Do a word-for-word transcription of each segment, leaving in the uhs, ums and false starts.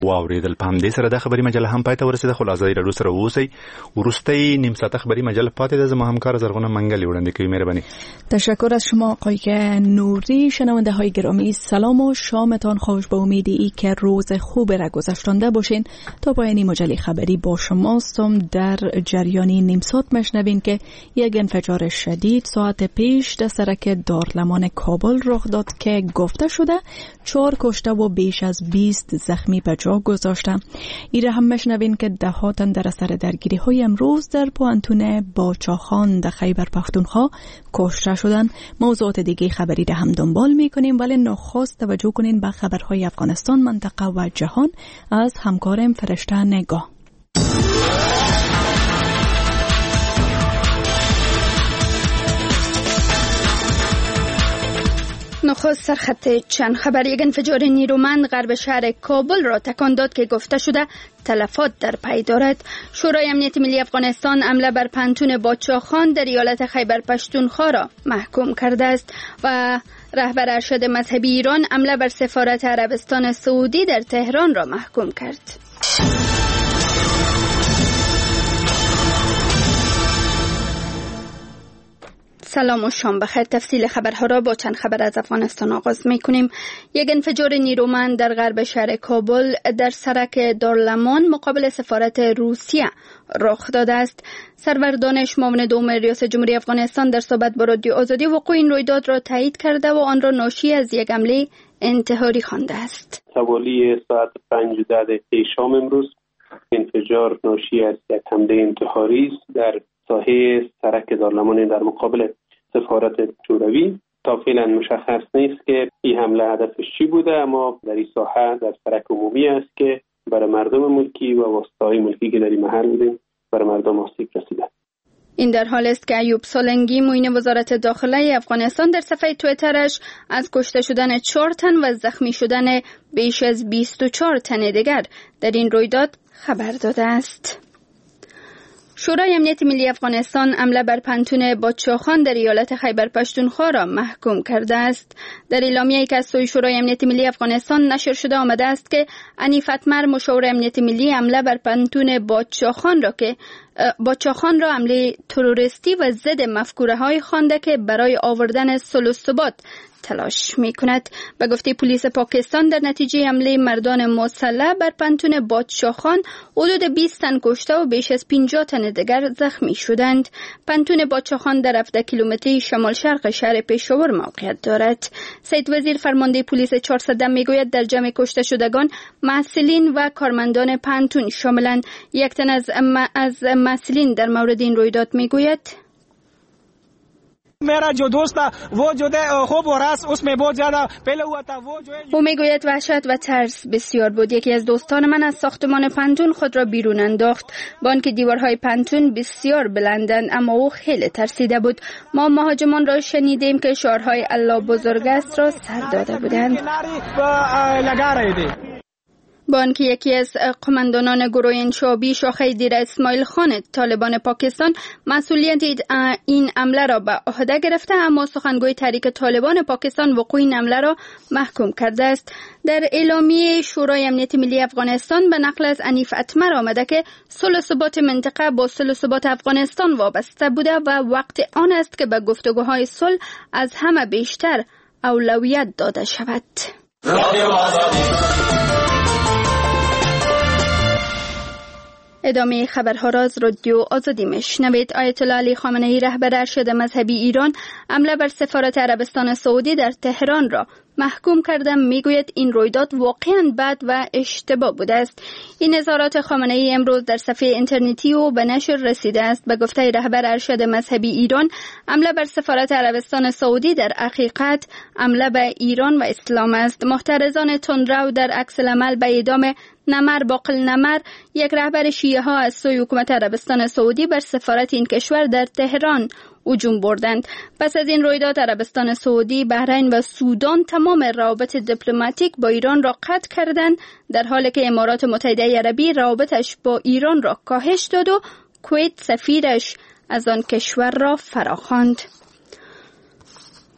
واوریدل. په همدې سره د خبري مجله هم پای ته ورسېده. خو له ازادي راډیو سره اوسئ. وروستۍ نیم ساعته خبري مجله پاتې ده. زما همکار زرغونه منگلی وړاندې کوي. مهرباني. تشکر از شما آقای نوری. شنونده های گرامی سلام و شامتان خوش. به امید ای که روز خوب را گذشتانده باشین. تا پایان مجله خبری با شماستم. در جریانی نیم ساعت مشنوین که یک انفجار شدید ساعت پیش در سرک دارالمان کابل رخ داد که گفته شده چهار کشته و بیش از بیست زخمی به جا گذاشته. ایره هم مشنوین که دهاتن در اثر درگیری های امروز در پوانتون باچاخان در خیبر پختونخوا کشته شدن. موضوعات دیگه خبری را هم دنبال میکنیم، ولی نخست توجه کنین به خبرهای افغانستان، منطقه و جهان از همکارم فرشته نگاه. نخست سرخط چند خبر. یک انفجار نیرومند غرب شهر کابل را تکان داد که گفته شده تلفات در پی دارد. شورای امنیت ملی افغانستان حمله بر پانتون باچاخان در ایالت خیبر پختونخوا را محکوم کرده است و رهبر ارشد مذهبی ایران حمله بر سفارت عربستان سعودی در تهران را محکوم کرد. سلام و شام بخیر. تفصیل خبرها را با چند خبر از افغانستان آغاز می کنیم. یک انفجار نیرومند در غرب شهر کابل در سرک دارالمان مقابل سفارت روسیه رخ داده است. سرور دانش معاون دوم ریاست جمهوری افغانستان در صحبت با رادیو آزادی وقوع این رویداد را تایید کرده و آن را ناشی از یک حمله انتحاری خوانده است. حوالی ساعت پنج و ده دقیقه شام امروز انفجار ناشی از یک حمله انتحاری است در ساحه سرک دارالمان در مقابل سفارت شوروی. تا فعلا مشخص نیست که این حمله هدفش چی بوده، اما در این ساحه در سرک عمومی است که برای مردم ملکی و واسطه‌های ملکی که در این محل بودند برای مردم آسیب رسیده. این در حال است که ایوب سالنگی معین وزارت داخله افغانستان در صفحه توییترش از کشته شدن چهار تن و زخمی شدن بیش از بیست و چهار تن دیگر در این رویداد خبر داده است. شورای امنیت ملی افغانستان حمله بر پانتون باچاخان در ایالت خیبر پختونخوا را محکوم کرده است. در اعلامیه‌ای که از سوی شورای امنیت ملی افغانستان نشر شده آمده است که حنیف اتمر مشاور امنیت ملی حمله بر پانتون باچاخان را که باچاخان را حمله تروریستی و ضد مفکوره‌های خوانده که برای آوردن صلح و ثبات تلاش می کند. به گفته پلیس پاکستان در نتیجه حمله مردان مسلح بر پانتون باچاخان حدود بیست تن کشته و بیش از پنجاه تن دیگر زخمی شدند. پانتون باچاخان در هفده کیلومتری شمال شرق شهر پشاور موقعیت دارد. سید وزیر فرمانده پلیس چهارصد میگوید در جمع کشته شدگان مسئولین و کارمندان پانتون شاملند. یک تن از از مسئولین در مورد این رویداد میگوید मेरा जो दोस्त था वो जो है खूब हो रहा उसमें बहुत ज्यादा पहले हुआ था वो जो है. او میگوید وحشت و ترس بسیار بود. یکی از دوستان من از ساختمان پانتون خود را بیرون انداخت. با آنکه دیوارهای پانتون بسیار بلندند اما او خیلی ترسیده بود. ما مهاجمان را شنیدیم که شعارهای الله بزرگ است را سر داده بودند. با آنکه یکی از قماندانان گروه انشابی شاخه دیر اسماعیل خان طالبان پاکستان مسئولیت این حمله را به عهده گرفته، اما سخنگوی تحریک طالبان پاکستان وقوع این حمله را محکوم کرده است. در اعلامیه شورای امنیت ملی افغانستان به نقل از حنیف اتمر آمده که صلح و ثبات منطقه با صلح و ثبات افغانستان وابسته بوده و وقت آن است که به گفتگوهای صلح از همه بیشتر اولویت داده شود. ادامه خبرها را از رادیو آزادی میشنوید. آیت الله علی خامنه ای رهبر ارشد مذهبی ایران حمله بر سفارت عربستان سعودی در تهران را محکوم کرده. میگوید این رویداد واقعا بد و اشتباه بوده است. این اظهارات خامنه ای امروز در صفحه اینترنتی او به نشر رسیده است. به گفته رهبر ارشد مذهبی ایران حمله بر سفارت عربستان سعودی در حقیقت حمله به ایران و اسلام است. محترضان تندرو در عکس العمل به اعدام نمر باقل نمر، یک رهبر شیعه ها از سوی حکومت عربستان سعودی بر سفارت این کشور در تهران هجوم بردند. پس از این رویداد عربستان سعودی، بحرین و سودان تمام روابط دیپلماتیک با ایران را قطع کردند، در حالی که امارات متحده عربی روابطش با ایران را کاهش داد و کویت سفیرش از آن کشور را فراخواند.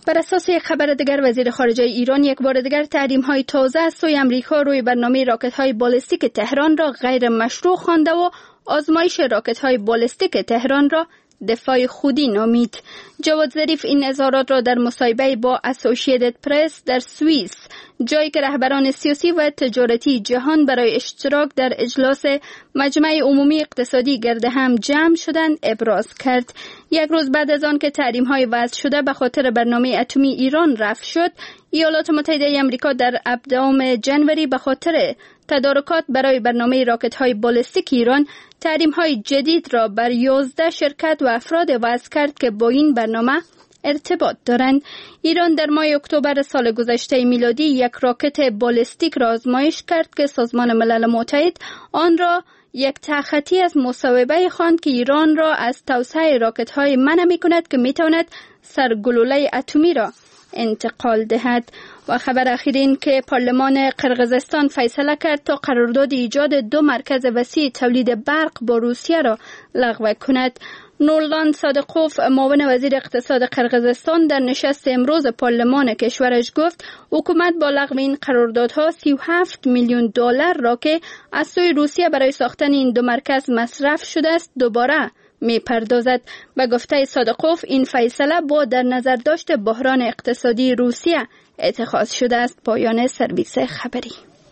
بر اساس یک خبر دیگر، وزیر خارجه ایران یک بار دیگر تحریم‌های تازه از سوی امریکا روی برنامه راکت‌های بالستیک تهران را غیر مشروع خوانده و آزمایش راکت‌های بالستیک تهران را دفاع خودی نامید. جواد ظریف این اظهارات را در مصاحبه با اسوسییتد پرس در سوئیس، جایی که رهبران سیاسی و تجارتی جهان برای اشتراک در اجلاس مجمع عمومی اقتصادی گرد هم جمع شدند، ابراز کرد. یک روز بعد از آن که تحریم‌های وضع شده به خاطر برنامه اتمی ایران رفع شد، ایالات متحده آمریکا در هفدهم ژانویه به خاطر تدارکات برای برنامه راکت‌های بالستیک ایران تحریم‌های جدید را بر یازده شرکت و افراد وضع کرد که با این برنامه ارتباط دارند. ایران در ماه اکتبر سال گذشته میلادی یک راکت بالستیک را آزمایش کرد که سازمان ملل متحد آن را یک تخطی از مصوبه خواند که ایران را از توسعه راکت‌های منع می‌کند که می‌تواند سرگلوله اتمی را انتقال دهد. و خبر اخیر این که پارلمان قرقیزستان فیصله کرد تا قرارداد ایجاد دو مرکز وسیع تولید برق با روسیه را لغو کند. نورلان صادقوف، معاون وزیر اقتصاد قرقیزستان، در نشست امروز پارلمان کشورش گفت حکومت با لغو این قراردادها سی و هفت میلیون دلار را که از سوی روسیه برای ساختن این دو مرکز مصرف شده است دوباره می پردازد. به گفته صادقوف این فیصله با در نظر داشت بحران اقتصادی روسیه اتخاذ شده است. پایان سرویس خبری.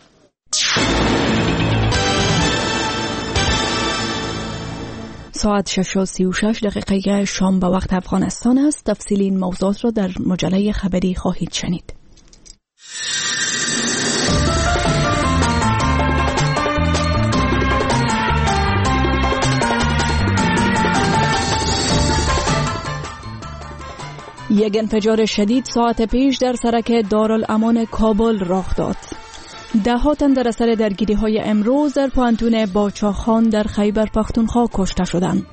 ساعت شش و سی و شش دقیقه شام به وقت افغانستان است. تفصیل این موضوعات را در مجله خبری خواهید شنید. یک انفجار شدید ساعت پیش در سرک دارالامان کابل رخ داد. ده ها تن در اثر درگیری های امروز در پوانتون باچاخان در خیبر پختونخوا کشته شدند.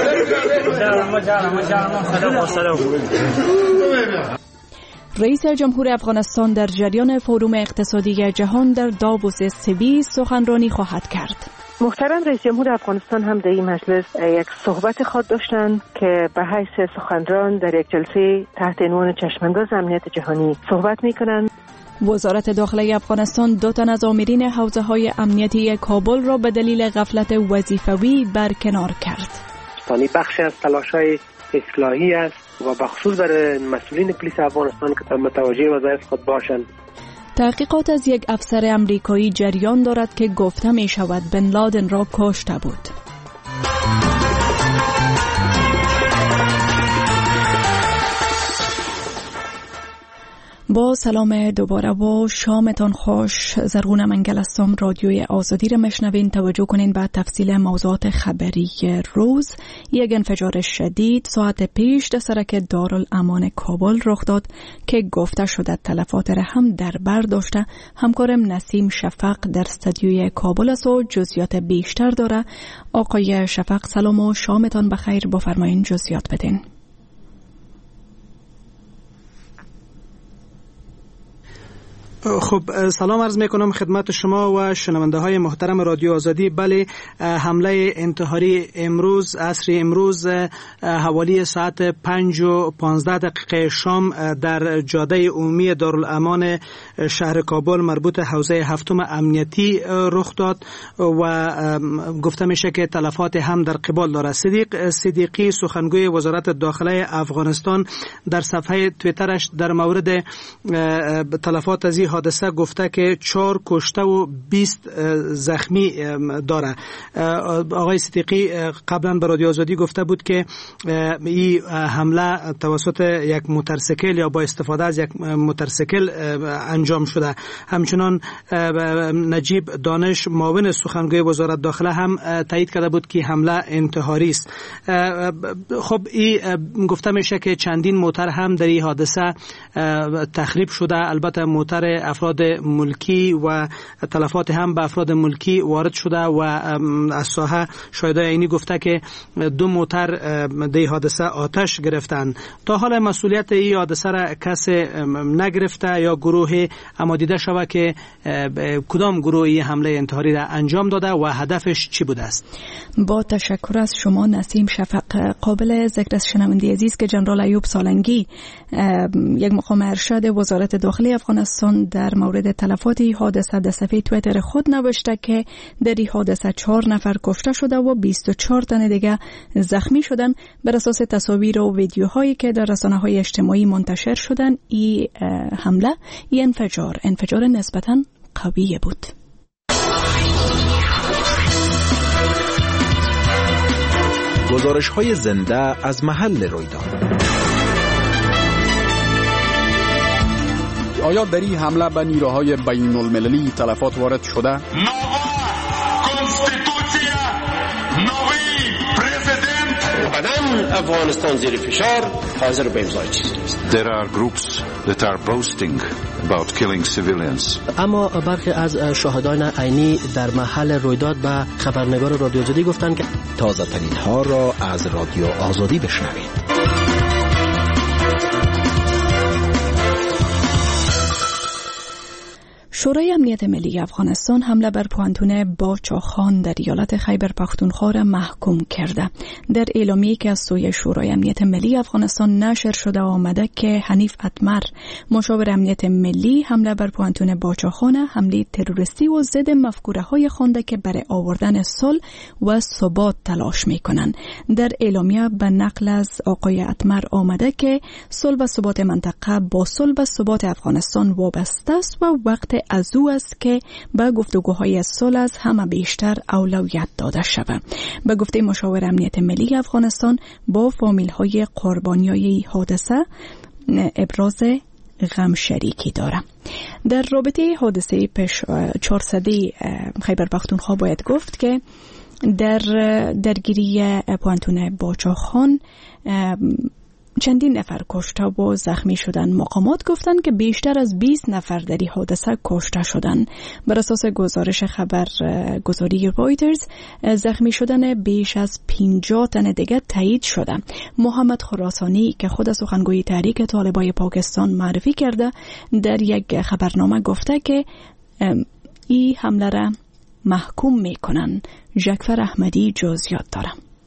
رئیس جمهور افغانستان در جریان فروم اقتصادی جهان در داووس سوئیس سخنرانی خواهد کرد. محترم رئیس جمهور افغانستان هم در این مجلس یک صحبت خود داشتند که به حیث سخنران در یک جلسه تحت عنوان چشمانداز امنیت جهانی صحبت می‌کنند. وزارت داخله افغانستان دو تن از آمرین حوزه‌های امنیتی کابل را به دلیل غفلت وظیفوی برکنار کرد. ثانی بخش از تلاش‌های اصلاحی است و بخصوص برای مسئولین پلیس افغانستان که متوجه وظایف خود باشند. تحقیقات از یک افسر امریکایی جریان دارد که گفته می شود بن لادن را کشته بود. با سلام دوباره و شامتان خوش. زرغون منگل هستم. رادیوی آزادی را میشنوین. توجه کنین به تفصیل موضوعات خبری روز. یک انفجار شدید ساعت پیش در سرک دارالامان کابل رخ داد که گفته شده تلفات را هم در بر داشته. همکارم نسیم شفق در استودیوی کابل است و جزئیات بیشتر داره. آقای شفق سلام و شامتان بخیر. بفرمایین جزئیات بدین. خب سلام عرض میکنم خدمت شما و شنونده های محترم رادیو آزادی. بله، حمله انتحاری امروز عصر امروز حوالی ساعت پنج و پانزده دقیقه شام در جاده عمومی دارالامان شهر کابل مربوط حوزه هفتم امنیتی رخ داد و گفته میشه که تلفات هم در قبال داره. صدیق صدیقی سخنگوی وزارت داخله افغانستان در صفحه توییترش در مورد تلفات از حادثه گفته که چهار کشته و بیست زخمی داره. آقای صدیقی قبلا به رادیو آزادی گفته بود که این حمله توسط یک موتورسیکل یا با استفاده از یک موتورسیکل انجام شده. همچنان نجیب دانش معاون سخنگوی وزارت داخله هم تایید کرده بود که حمله انتحاری است. خب این گفته میشه که چندین موتور هم در این حادثه تخریب شده. البته موتور افراد ملکی و تلفات هم به افراد ملکی وارد شده و از ساحه شاهدای عینی گفته که دو موتر در حادثه آتش گرفتند. تا حال مسئولیت این حادثه را کس نگرفته یا گروه اما دیده شود که کدام گروهی حمله انتحاری را انجام داده و هدفش چی بوده است؟ با تشکر از شما نسیم شفق. قابل ذکر است شنونده عزیز که جنرال ایوب سالنگی یک مقام ارشد وزارت داخلی افغانستان در مورد تلفات این حادثه در صفحه توییتر خود نوشته که در این حادثه چهار نفر کشته شده و بیست و چهار تن دیگه زخمی شدن. بر اساس تصاویر و ویدیوهایی که در رسانه‌های اجتماعی منتشر شدن این حمله این انفجار انفجار نسبتاً قوی بود. گزارش‌های زنده از محل رویداد. آیا در این حمله به نیروهای بین المللی تلفات وارد شده؟ بدن افغانستان زیر فشار حاضر به امضای چیزی نیست. There are groups that are boasting about killing civilians. اما برخی از شاهدان عینی در محل رویداد به خبرنگار رادیو آزادی گفتند که تازه ترین ها را از رادیو آزادی بشنوید. شورای امنیت ملی افغانستان حمله بر پوهنتون باچاخان در ایالت خیبر پختونخوا را محکوم کرده. در اعلامیه‌ای که از سوی شورای امنیت ملی افغانستان نشر شده آمده که حنیف اتمر مشاور امنیت ملی حمله بر پوهنتون باچاخان حمله تروریستی و ضد مفکوره‌های خوانده که برای آوردن صلح و ثبات تلاش می‌کنند. در اعلامیه به نقل از آقای اتمر آمده که صلح و ثبات منطقه با صلح و ثبات افغانستان وابسته است و وقت از او است که به گفتگوهای صلح از همه بیشتر اولویت داده شود. به گفته مشاور امنیت ملی افغانستان با فامیل‌های قربانیای حادثه ابراز غم شریکی دارم. در رابطه حادثه پیش چهارصد خیبر پختونخوا باید گفت که در درگیری پوهنتون باچاخان چندین نفر کشته و زخمی شدن. مقامات گفتند که بیشتر از بیست نفر در این حادثه کشته شدند. بر اساس گزارش خبرگزاری رایترز زخمی شدن بیش از پنجاه تن دیگر تایید شده. محمد خراسانی که خود سخنگوی تحریک طالبای پاکستان معرفی کرده در یک خبرنامه گفته که این حمله را محکوم میکنن. جعفر احمدی جزئیات داره.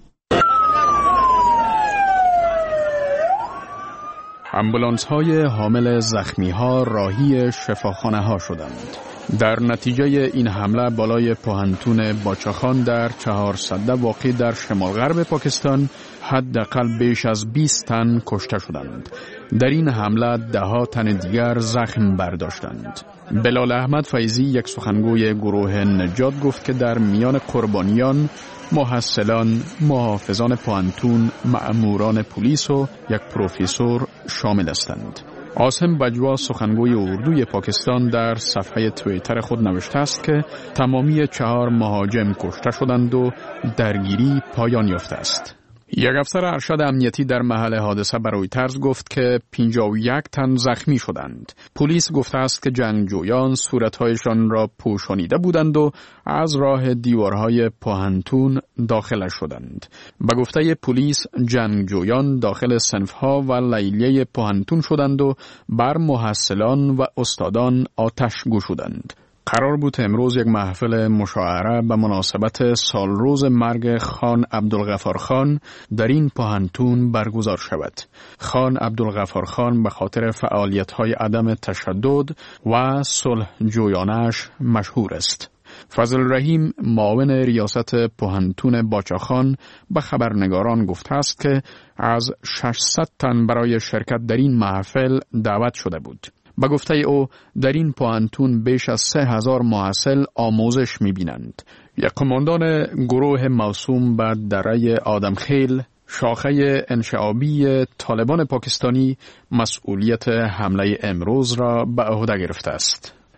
امبولانس های حامل زخمی ها راهی شفاخانه ها شدند. در نتیجه این حمله بالای پوهنتون باچاخان در چهارصد واقع در شمال غرب پاکستان حداقل بیش از بیست تن کشته شدند. در این حمله ده ها تن دیگر زخم برداشتند. بلال احمد فیضی یک سخنگوی گروه نجات گفت که در میان قربانیان محصلان، محافظان پوهنتون، مأموران پلیس و یک پروفسور شامل هستند. عاصم بجوا سخنگوی اردوی پاکستان در صفحه توییتر خود نوشته است که تمامی چهار مهاجم کشته شدند و درگیری پایان یافته است. یک افسر ارشد امنیتی در محل حادثه به رویترز گفت که پنجاه و یک تن زخمی شدند. پلیس گفته است که جنگجویان صورتهایشان را پوشانیده بودند و از راه دیوارهای پوهنتون داخل شدند. به گفته پلیس جنگجویان داخل صنفها و لیلیه پوهنتون شدند و بر محصلان و استادان آتش گشودند. قرار بود امروز یک محفل مشاعره به مناسبت سالروز مرگ خان عبدالغفار خان در این پوهنتون برگزار شود. خان عبدالغفار خان به خاطر فعالیت‌های عدم تشدد و صلح جویانش مشهور است. فضل رحیم معاون ریاست پوهنتون باچاخان به خبرنگاران گفته است که از ششصد تن برای شرکت در این محفل دعوت شده بود. به گفته او در این پوهنتون بیش از سه هزار محصل آموزش می‌بینند. یک قماندان گروه موسوم به دره آدمخیل شاخه انشعابی طالبان پاکستانی مسئولیت حمله امروز را به عهده گرفته است.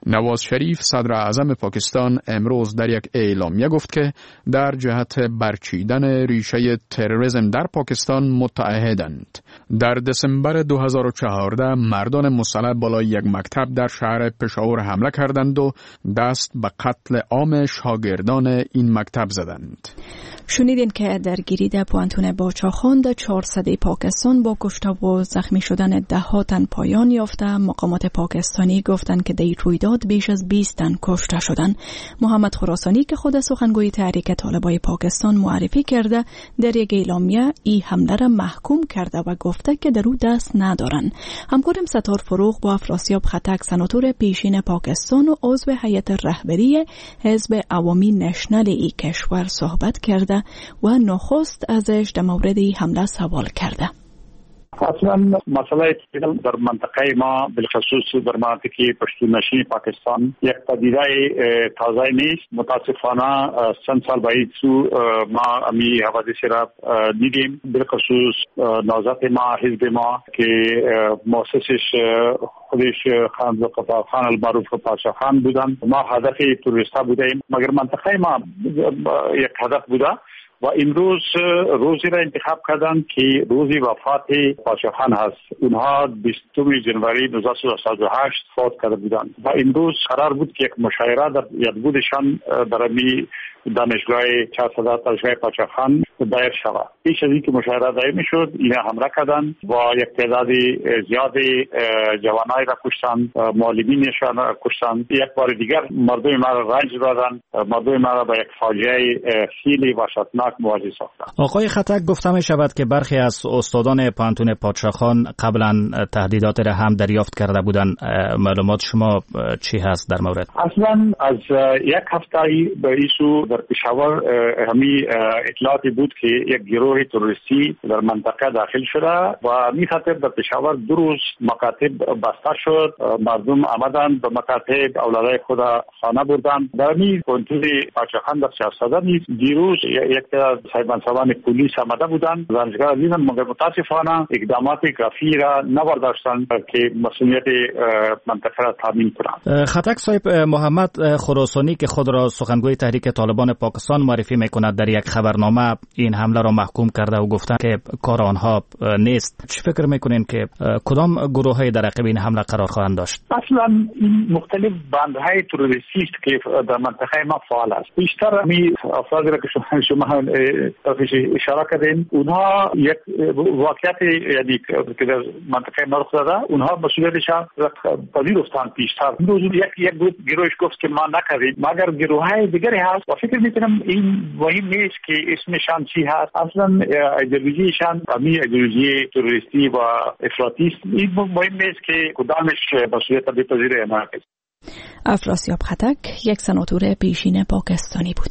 نواز شریف صدر اعظم پاکستان امروز در یک اعلامیه گفت که در جهت برچیدن ریشه تروریسم در پاکستان متعهدند. در دسامبر دو هزار و چهارده مردان مسلح بالای یک مکتب در شهر پشاور حمله کردند و دست به قتل عام شاگردان این مکتب زدند. شنیدین که درگیری در پوانتون باچاخان در چهارصد پاکستان با کشته و زخمی شدن ده ها تن پایان یافته. مقامات پاکستانی گفتند که در این رویداد بیش از بیست تن کشته شدند. محمد خراسانی که خود سخنگوی تحریک طالبای پاکستان معرفی کرده در یک اعلامیه این حمله را محکوم کرده و گفته که در او دست ندارند. همکارم ستار فروغ با افراسیاب خطک سناتور پیشین پاکستان و عضو هیئت رهبری حزب عوامی نشنل ای کشور صحبت کرده و نخست ازش در مورد این حمله سوال کرده. اصلا مسئله در منطقه ما بالخصوص در مناطق پشتون نشین پاکستان یک پدیده تازه نیست. متاسفانه چند سال بعد سو ما امی حوادث را دیدیم، بالخصوص نهضت ما، حزب ما که مؤسسش خودش خان خان المعروف پاشا خان بودن. ما هدف تروریستا بودیم، مگر منطقه ما یک هدف بوده و امروز روزی را انتخاب کردند که روزی وفات پاشا خان هست. اونها بیستم ژانویه هزار و نهصد و هشت فوت کرده بودند و امروز قرار بود که یک مشاعره در یادبودشان در امی دانشگاه چهارصد دانشگاه پاشا خان دایر شود. پیش از اینکه مشاعره دایر میشد اینا حمله کردند و یک تعداد زیاد جوانای را کشتند، معلمینشان را کشتند. یک بار دیگر مردم ما را رنج دادند، مردم ما را با یک فاجعه خیلی وحشتناک مواجه ساختند. آقای خطک گفته می شود که برخی از استادان پانتون پادشاه خان قبلا تهدیدات را هم دریافت کرده بودند. معلومات شما چی هست در مورد؟ اصلا از یک هفته به ایسو در پشاور همی اطلاعاتی بود که یک گروه تروریستی در منطقه داخل شده و می خاطر در پشاور دو روز مکاتب بسته شد. مردم آمدند به مکاتب، اولادای خود خانه بردند. در می کنترل پادشاه خان در چهارصد نیز دیروز یک سایبانسوان پلیس آمده بودند، زنجگاه دیدن، مگر متاسفانه اقدامات کافی را نبرداشتند که مسئولیت منطقه را تامین کنند. خطک صاحب، محمد خراسانی که خود را سخنگوی تحریک طالبان پاکستان معرفی میکند در یک خبرنامه این حمله را محکوم کرده و گفته که کار آنها نیست. چی فکر میکنین که کدام گروه‌های در عقب این حمله قرار خواهند داشت؟ اصلا این مختلف بندهای تروریستی است که در منطقه ما فعال است. بیشتر می افرادی را که شما شما طرفش اشاره کردین، اونها یک واقعیت یعنی که در منطقه ما رخ داده، اونها مسئولیتشان پذیرفتند پیشتر. امروز یک یک گروهش گفت که ما نکردیم، مگر گروه‌های دیگری هست و فکر میکنم این مهم نیست که اسمشان چی هست. اصلا ایدئولوژیشان همین ایدئولوژی تروریستی و افراطی است. این مهم نیست که کدامش مسئولیت بپذیره یا نه. افراسیاب خطک یک سناتور پیشین پاکستانی بود.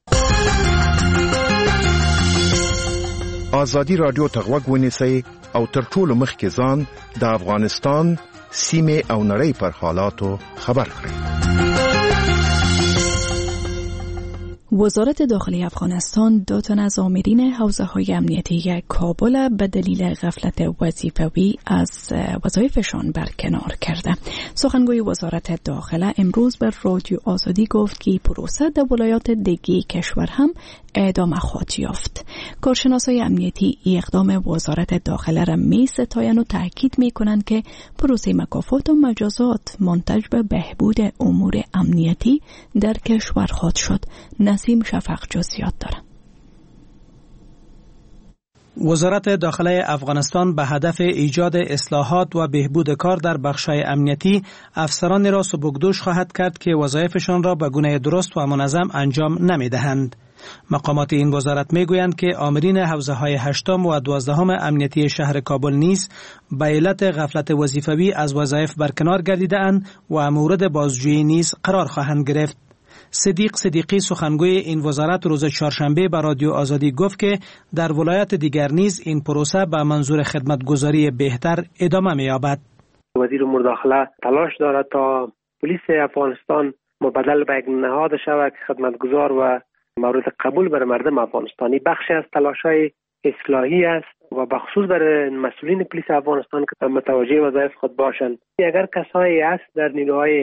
آزادی رادیو تغوږ ونیسئ او تر ټولو مخکې ځان د افغانستان سیمې او نړۍ پر حالاتو خبر کړئ. وزارت داخلی افغانستان دو تن از آمرین حوزه‌های امنیتی کابل به دلیل غفلت وظیفوی از وظایفشان برکنار کرده. سخنگوی وزارت داخله امروز به رادیو آزادی گفت که پروسه در ولایات دیگه کشور هم ادامه خواهد یافت. کارشناسای امنیتی اقدام وزارت داخله را می ستایند و تاکید می کنند که پروسه مکافات و مجازات منتج به بهبود امور امنیتی در کشور خواهد شد. نسیم شفق جزئیات دارد. وزارت داخله افغانستان به هدف ایجاد اصلاحات و بهبود کار در بخش‌های امنیتی افسران را سبکدوش خواهد کرد که وظایفشان را به گونه درست و منظم انجام نمی‌دهند. مقامات این وزارت میگویند که آمرین حوزه‌های هشتم و دوازدهم امنیتی شهر کابل نیز به علت غفلت وظیفوی از وظایف برکنار گردیده‌اند و مورد بازجویی نیز قرار خواهند گرفت. صدیق صدیقی سخنگوی این وزارت روز چهارشنبه به رادیو آزادی گفت که در ولایات دیگر نیز این پروسه به منظور خدمتگزاری بهتر ادامه می‌یابد. وزیر امور داخله تلاش دارد تا پلیس افغانستان مبدل به یک نهاد شود که خدمتگزار و مورد قبول برای مردم افغانستانی. بخشی از تلاش‌های اصلاحی است و بخصوص برای مسئولین پلیس افغانستان که متوجه وظایف خود باشند. اگر کسایی است در نیروهای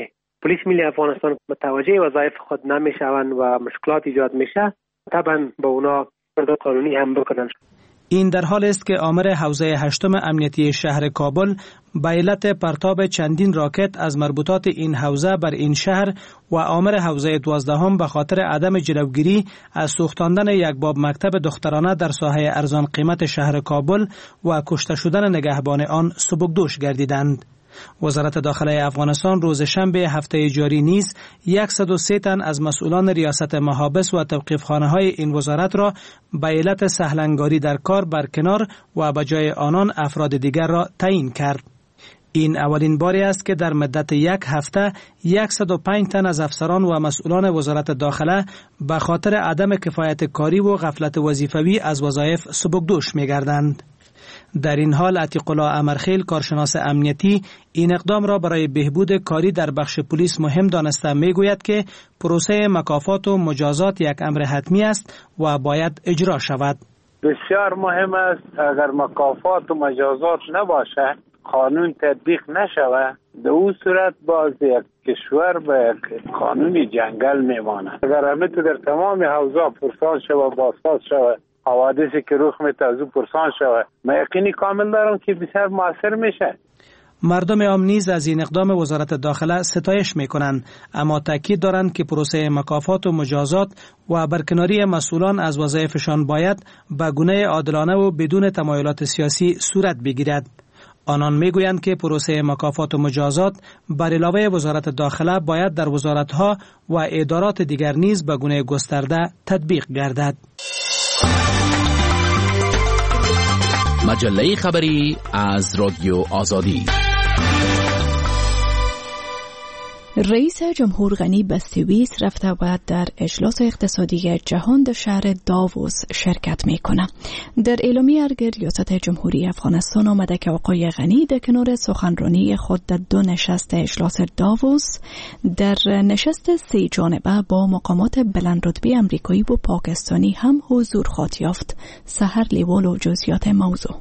پلیس ملی افغانستان متوجه وظایف خود نمیشوند و مشکلات ایجاد میشه، طبعا به اونا برد قانونی هم بکنن. این در حال است که آمر حوزه هشتم امنیتی شهر کابل به علت پرتاب چندین راکت از مربوطات این حوزه بر این شهر و آمر حوزه دوازدهم به خاطر عدم جلوگیری از سوختاندن یک باب مکتب دخترانه در ساحه ارزان قیمت شهر کابل و کشته شدن نگهبان آن سبکدوش گردیدند. وزارت داخله افغانستان روز شنبه هفته جاری نیز صد و سه تن از مسئولان ریاست محابس و توقیفخانه های این وزارت را به علت سهلنگاری در کار برکنار و به جای آنان افراد دیگر را تعیین کرد. این اولین باری است که در مدت یک هفته صد و پنج تن از افسران و مسئولان وزارت داخله به خاطر عدم کفایت کاری و غفلت وظیفوی از وظایف سبکدوش می‌گردند. در این حال عتیق الله امرخیل کارشناس امنیتی این اقدام را برای بهبود کاری در بخش پلیس مهم دانسته میگوید که پروسه مکافات و مجازات یک امر حتمی است و باید اجرا شود. بسیار مهم است. اگر مکافات و مجازات نباشه، قانون تطبیق نشود، در اون صورت باز یک کشور به قانون جنگل میماند. اگر همه تو در تمام حوزه پرسان شود، بازساز شود، حوادثی که رخ میده از او پرسان شود، من یقینی کامل دارم که بسیار موثر میشه. مردم عام نیز از این اقدام وزارت داخله ستایش میکنند، اما تاکید دارند که پروسه مکافات و مجازات و برکناری مسئولان از وظایفشان باید به گونه عادلانه و بدون تمایلات سیاسی صورت بگیرد. آنان میگویند که پروسه مکافات و مجازات بر علاوه وزارت داخله باید در وزارتها و ادارات دیگر نیز به گونه گسترده تطبیق گردد. مجله خبری از رادیو آزادی. رئیس جمهور غنی به سوئیس رفته و در اجلاس اقتصادی جهان در شهر داووس شرکت میکنه. در اعلامیه ارگر ریاست جمهوری افغانستان آمده که آقای غنی در کنار سخنرانی خود در دو نشست اجلاس داووس در نشست سه جانبه با مقامات بلند رتبه امریکایی و پاکستانی هم حضور خواهد یافت. سحر لیوال و جزئیات موضوع.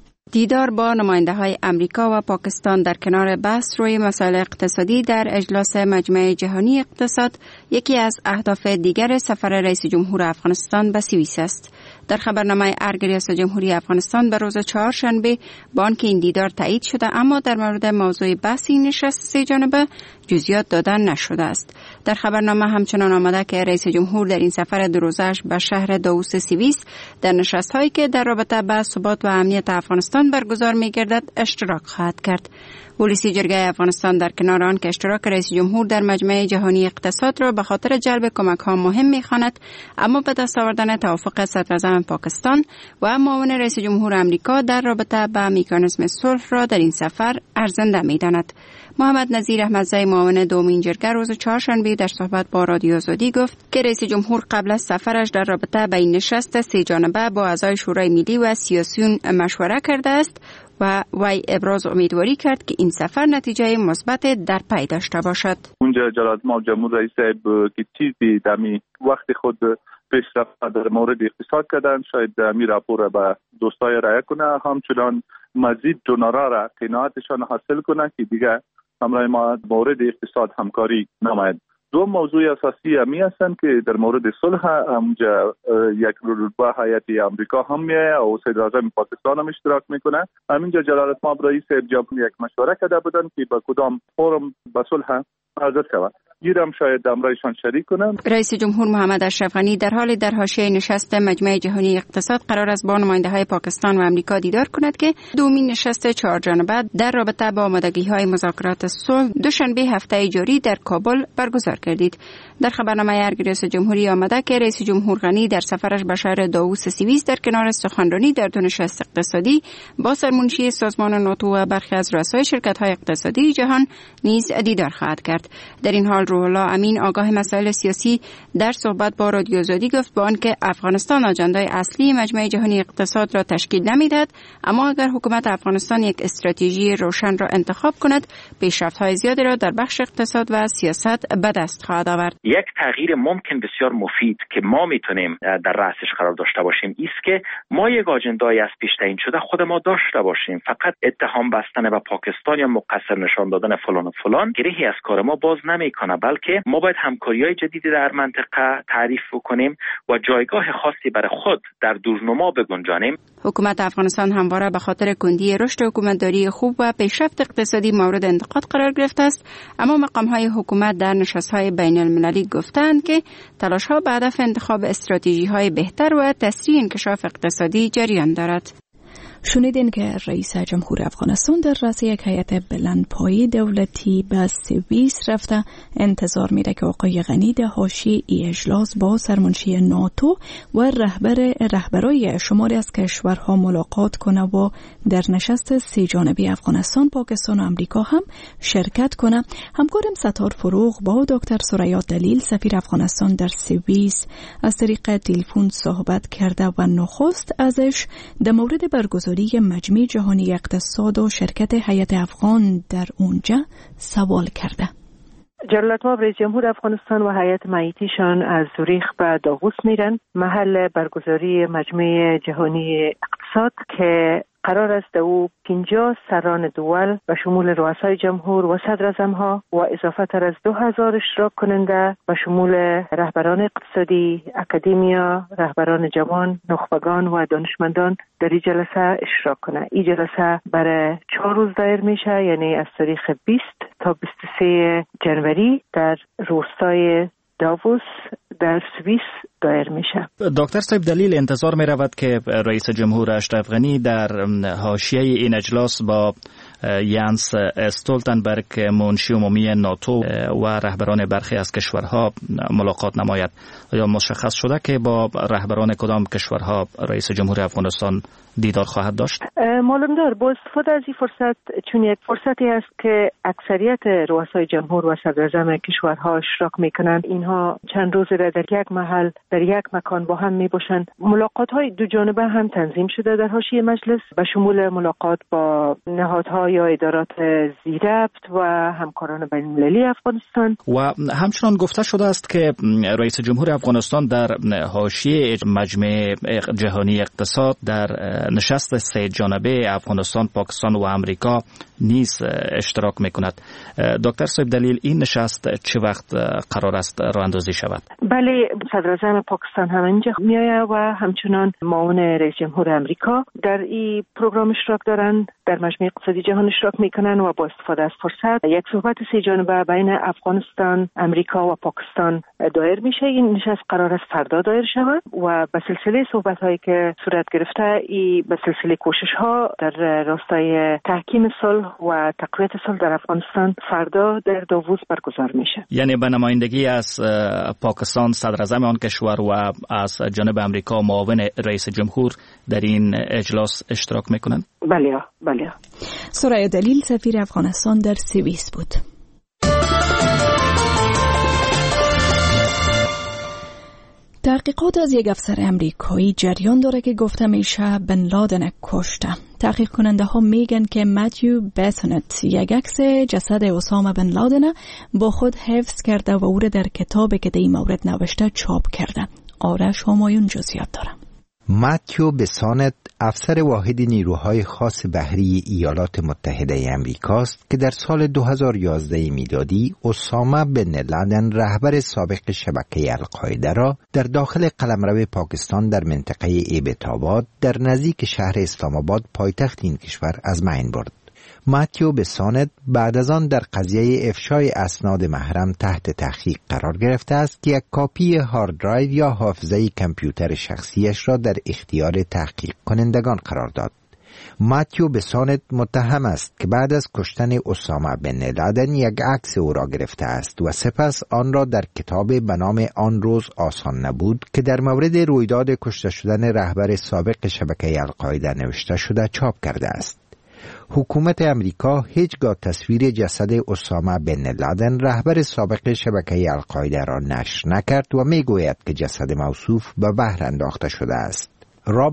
دیدار با نماینده های امریکا و پاکستان در کنار بحث روی مسائل اقتصادی در اجلاس مجمع جهانی اقتصاد یکی از اهداف دیگر سفر رئیس جمهور افغانستان به سوئیس است. در خبرنامه ارگ ریاست جمهوری افغانستان به روز چهارشنبه با آنکه این دیدار تایید شده، اما در مورد موضوع بحث این نشست سه جانبه جزئیات دادن نشده است. در خبرنامه همچنان آمده که رئیس جمهور در این سفر دو روزه‌اش به شهر داووس سوئیس در نشست‌هایی که در رابطه با ثبات و امنیت افغانستان برگزار می‌گردد اشتراک خواهد کرد. پلیسی جرگه افغانستان در کنار آن که اشتراک رئیس جمهور در مجمع جهانی اقتصاد را به خاطر جلب کمک‌ها مهم می‌خواند، اما به دست آوردن توافق صدراعظم پاکستان و معاون رئیس جمهور امریکا در رابطه با مکانیزم صلح را در این سفر ارزنده می‌داند. محمد نظیر احمدزی معاون دومین جرگه روز چهارشنبه در صحبت با رادیو آزادی گفت که رئیس جمهور قبل از سفرش در رابطه با این نشست سه جانبه با اعضای شورای ملی و سیاسیون مشوره کرده است و وی ابراز امیدواری کرد که این سفر نتیجه مثبت در پی داشته باشد. اونجا جلالت ما جمهور رئیس صاحب که چیزی دمی وقت خود پیشرفت در مورد اقتصاد کردن، شاید می راپور به دوستای رای کنه، همچنان مزید دونارا را قناعتشان حاصل کنه که دیگه همراه ما مورد اقتصاد همکاری نماید. دو موضوع اساسی همی هستند که در مورد صلح همجا یک رتبه هیئت امریکا هم میه و صدراعظم پاکستان هم اشتراک میکنه. همینجا جلالت مآب رئیس جمهور یک مشوره کرده بودن که با کدام فرم به صلح حاضر شود. گیرم شاید امرایشان شریک کنم. رئیس جمهور محمد اشرف غنی در حال در حاشیه نشست مجمع جهانی اقتصاد قرار است با نماینده های پاکستان و امریکا دیدار کند که دومین نشست چهار جانبه در رابطه با آمادگی های مذاکرات صلح دوشنبه هفته جاری در کابل برگزار گردید. در خبرنامه ارگ ریاست جمهوری آمده که رئیس جمهور غنی در سفرش به شهر داووس سوئیس در کنار سخنرانی در دو نشست اقتصادی با سرمنشی سازمان ناتو و برخی از رؤسای شرکت های اقتصادی جهان نیز دیدار خواهد کرد. در این حال روح الله امین آگاه مسائل سیاسی در صحبت با رادیو آزادی گفت با آنکه افغانستان اجندای اصلی مجمع جهانی اقتصاد را تشکیل نمیدهد، اما اگر حکومت افغانستان یک استراتژی روشن را انتخاب کند، پیشرفت‌های زیادی را در بخش اقتصاد و سیاست به دست خواهد آورد. یک تغییر ممکن بسیار مفید که ما میتونیم در رأسش قرار داشته باشیم است که ما یک آجندای از پیش تعیین شده خود ما داشته باشیم. فقط اتهام بستن به پاکستان یا مقصر نشان دادن فلان و فلان گرهی از کار ما باز نمیکنه، بلکه ما باید همکاری‌های جدیدی در منطقه تعریف بکنیم و جایگاه خاصی برای خود در دورنما بگنجانیم. حکومت افغانستان همواره به خاطر کندی رشد حکومتداری خوب و پیشرفت اقتصادی مورد انتقاد قرار گرفته است، اما مقام‌های حکومت در نشست‌های بین‌المللی گفتند که تلاش‌ها به هدف انتخاب استراتژی‌های بهتر و تسریع انکشاف اقتصادی جریان دارد. شنیدین که رئیس جمهور افغانستان در رأس یک هیئت بلندپایه دولتی به سوئیس رفته. انتظار میره که آقای غنی در حاشیه ای اجلاس با سرمنشی ناتو و رهبر رهبرای شماری از کشورها ملاقات کنه و در نشست سه جانبه افغانستان، پاکستان و امریکا هم شرکت کنه. همکارم ستار فروغ با دکتر ثریا دلیل سفیر افغانستان در سوئیس از طریق تلفن صحبت کرده و نخست ازش در مورد برگزاری مجمع جهانی اقتصاد و شرکت هیئت افغان در اونجا سوال کرده. جلالتمآب رئیس جمهور افغانستان و هیئت معیتیشان از زوریخ به داووس میرن، محل برگزاری مجمع جهانی اقتصاد که قرار است او پنجاه سران دول و شمول رؤسای جمهور و صدراعظم‌ها و اضافه تر از دو هزار اشتراک کننده و شمول رهبران اقتصادی، اکادمیا، رهبران جوان، نخبگان و دانشمندان در این جلسه اشتراک کنه. این جلسه برای چهار روز دایر میشه، یعنی از تاریخ بیست تا بیست و سه جنوری در روستای داووس در سوئیس دایر میشه. دکتر صاحب دلیل انتظار می رود که رئیس جمهور اشرف غنی در حاشیه این اجلاس با یانس استولتنبرگ منشی عمومی ناتو و رهبران برخی از کشورها ملاقات نماید. یا مشخص شده که با رهبران کدام کشورها رئیس جمهور افغانستان دیدار خواهد داشت؟ معلوم دار با استفاده از این فرصت، چون یک فرصتی است که اکثریت رؤسای جمهور و صدراعظم کشورها اشتراک میکنند، اینها چند روز را در یک محل در یک مکان با هم میباشند. ملاقات های دو جانبه هم تنظیم شده در حاشیه مجلس به شمول ملاقات با نهادها یا ادارات زیربط و همکاران بین‌المللی افغانستان. و همچنان گفته شده است که رئیس جمهور افغانستان در حاشیه مجمع جهانی اقتصاد در نشست سه جانبه افغانستان، پاکستان و امریکا نیز اشتراک میکند. دکتر صاحب دلیل این نشست چه وقت قرار است راه اندازی شود؟ بله، صدراعظم پاکستان هم اینجا میآید و همچنان معاون رئیس جمهور امریکا در این پروگرام اشتراک دارند، در مجمع اقتصادی جهان اشتراک میکنن و با استفاده از فرصت یک صحبت سه جانبه بین افغانستان، امریکا و پاکستان دایر میشه. این نشست قرار است فردا دایر شود و به سلسله صحبت هایی که صورت گرفته، ای به سلسله کوشش ها در راستای تحکیم صلح و تقویت صلح در افغانستان فردا در داووس برگزار میشه. یعنی به نمایندگی از پاکستان صدراعظم آن کشور و از جانب امریکا معاون رئیس جمهور در این اجلاس اشتراک میکنند؟ بله بله. ثریا دلیل سفیر افغانستان در سوئیس بود. تحقیقات از یک افسر امریکایی جریان داره که گفته میشه بن لادن کشته. تحقیق کننده ها میگن که متیو بسونت یک عکس جسد اسامه بن لادن با خود حفظ کرده و او را در کتابی که در این مورد نوشته چاپ کرده. آرش همایون جزئیات داره. متیو بسانت افسر واحد نیروهای خاص بحری ایالات متحده امریکاست که در سال دو هزار و یازده میلادی اسامه بن لادن رهبر سابق شبکه القاعده را در داخل قلمرو پاکستان در منطقه ایبت‌آباد در نزدیک شهر اسلام آباد پایتخت این کشور از بین برد. متیو بسانت بعد از آن در قضیه افشای اسناد محرم تحت تحقیق قرار گرفته است که یک کاپی هارد درایو یا حافظه کامپیوتر شخصیش را در اختیار تحقیق کنندگان قرار داد. متیو بسانت متهم است که بعد از کشتن اسامه بن لادن یک عکس او را گرفته است و سپس آن را در کتاب به نام آن روز آسان نبود که در مورد رویداد کشته شدن رهبر سابق شبکه القاعده نوشته شده چاپ کرده است. حکومت امریکا هیچگاه تصویر جسد اسامه بن لادن رهبر سابق شبکه القاعده را نشر نکرد و میگوید که جسد موصوف به بحر انداخته شده است. رابرت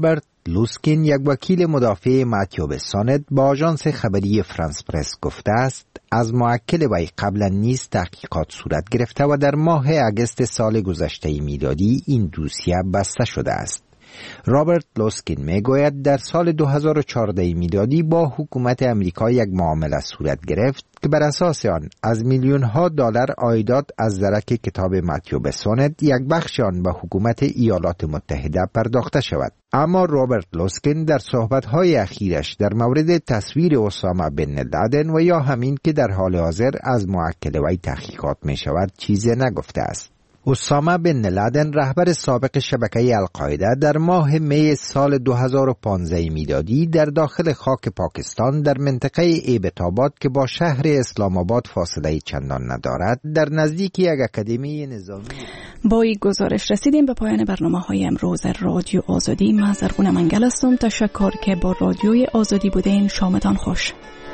لوسکین، یک وکیل مدافع ماتیو بسانت، با آژانس خبری فرانس پرس گفته است از موکل وی قبلا نیز تحقیقات صورت گرفته و در ماه اگست سال گذشته میلادی این دوسیه بسته شده است. رابرت لوسکین میگوید در سال دو هزار و چهارده میلادی با حکومت امریکا یک معامله صورت گرفت که بر اساس آن از میلیون ها دلار عایدات از درک کتاب ماتیو بسونت یک بخش آن به حکومت ایالات متحده پرداخته شود. اما رابرت لوسکین در صحبت‌های اخیرش در مورد تصویر اسامه بن لادن و یا همین که در حال حاضر از موکل وی تحقیقات می شود چیزی نگفته است. اسامه بن لادن، رهبر سابق شبکه القاعده، در ماه می سال دو هزار و پانزده میلادی در داخل خاک پاکستان در منطقه ایبت‌آباد که با شهر اسلام آباد فاصله چندان ندارد، در نزدیکی یک اکادمی نظامی. با این گزارش رسیدیم به پایان برنامه‌های امروز رادیو آزادی. من زرغونه منگل هستم. تشکر که با رادیوی آزادی بودین. شامتان خوش.